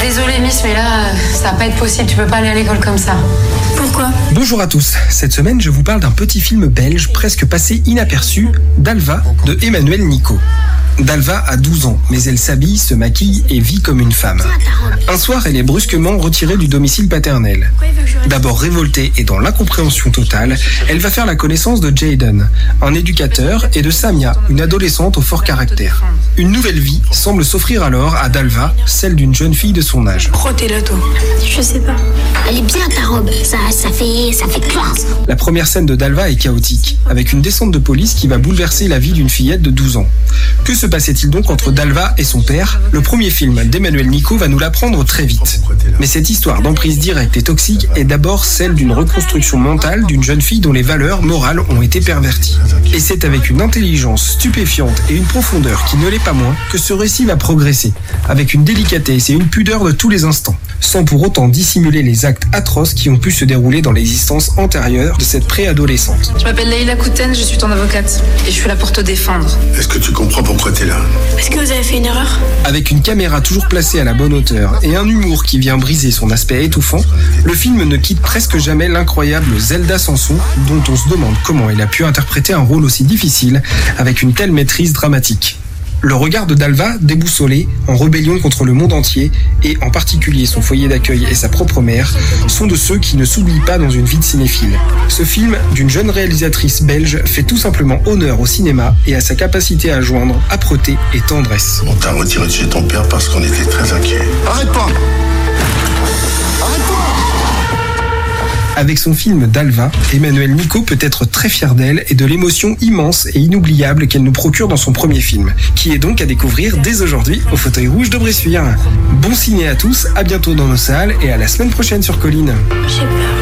Désolée Miss, mais là, ça va pas être possible, tu peux pas aller à l'école comme ça. Pourquoi ? Bonjour à tous, cette semaine je vous parle d'un petit film belge presque passé inaperçu, Dalva, de Emmanuel Nicot. Dalva a 12 ans, mais elle s'habille, se maquille et vit comme une femme. Un soir, elle est brusquement retirée du domicile paternel. D'abord révoltée et dans l'incompréhension totale, elle va faire la connaissance de Jayden, un éducateur, et de Samia, une adolescente au fort caractère. Une nouvelle vie semble s'offrir alors à Dalva, celle d'une jeune fille de son âge. Pourquoi t'es là, toi ? Je sais pas. Elle est bien ta robe, ça fait classe. La première scène de Dalva est chaotique, avec une descente de police qui va bouleverser la vie d'une fillette de 12 ans. Que se passait-il donc entre Dalva et son père ? Le premier film d'Emmanuel Nicot va nous l'apprendre très vite. Mais cette histoire d'emprise directe et toxique est d'abord celle d'une reconstruction mentale d'une jeune fille dont les valeurs morales ont été perverties. Et c'est avec une intelligence stupéfiante et une profondeur qui ne l'est pas moins que ce récit va progresser, avec une délicatesse et une pudeur de tous les instants, sans pour autant dissimuler les actes atroces qui ont pu se dérouler dans l'existence antérieure de cette préadolescente. Je m'appelle Leïla Kouten, je suis ton avocate et je suis là pour te défendre. Est-ce que tu comprends pourquoi t'es là ? Est-ce que vous avez fait une erreur ? Avec une caméra toujours placée à la bonne hauteur et un humour qui vient briser son aspect étouffant, le film ne quitte presque jamais l'incroyable Zelda Samson, dont on se demande comment elle a pu interpréter un rôle aussi difficile avec une telle maîtrise dramatique. Le regard de Dalva, déboussolé, en rébellion contre le monde entier, et en particulier son foyer d'accueil et sa propre mère, sont de ceux qui ne s'oublient pas dans une vie de cinéphile. Ce film, d'une jeune réalisatrice belge, fait tout simplement honneur au cinéma et à sa capacité à joindre âpreté et tendresse. On t'a retiré de chez ton père parce qu'on était très inquiets. Arrête-toi ! Avec son film Dalva, Emmanuel Nicot peut être très fier d'elle et de l'émotion immense et inoubliable qu'elle nous procure dans son premier film, qui est donc à découvrir dès aujourd'hui au fauteuil rouge de Bressuire. Bon ciné à tous, à bientôt dans nos salles et à la semaine prochaine sur Colline. J'ai peur.